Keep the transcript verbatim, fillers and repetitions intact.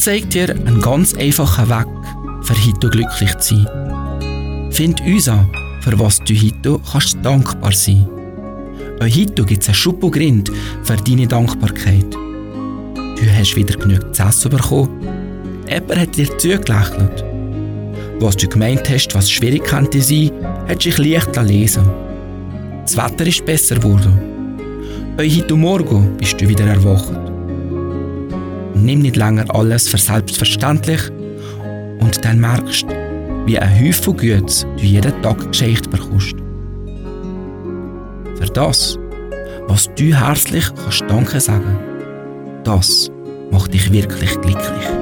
zeigt dir einen ganz einfachen Weg, für heute glücklich zu sein. Find uns an, für was du heute kannst dankbar sein. Auch heute gibt es einen Schuppo-Grind für deine Dankbarkeit. Du hast wieder genug zu essen bekommen. Jemand hat dir zugelächelt. Was du gemeint hast, was schwierig könnte sein, hat sich leicht lesen. Das Wetter ist besser geworden. Auch heute Morgen bist du wieder erwacht. Nimm nicht länger alles für selbstverständlich und dann merkst du, wie ein Häufchen Gutes du jeden Tag geschenkt bekommst. Für das, was du herzlich kannst Danke sagen, das macht dich wirklich glücklich.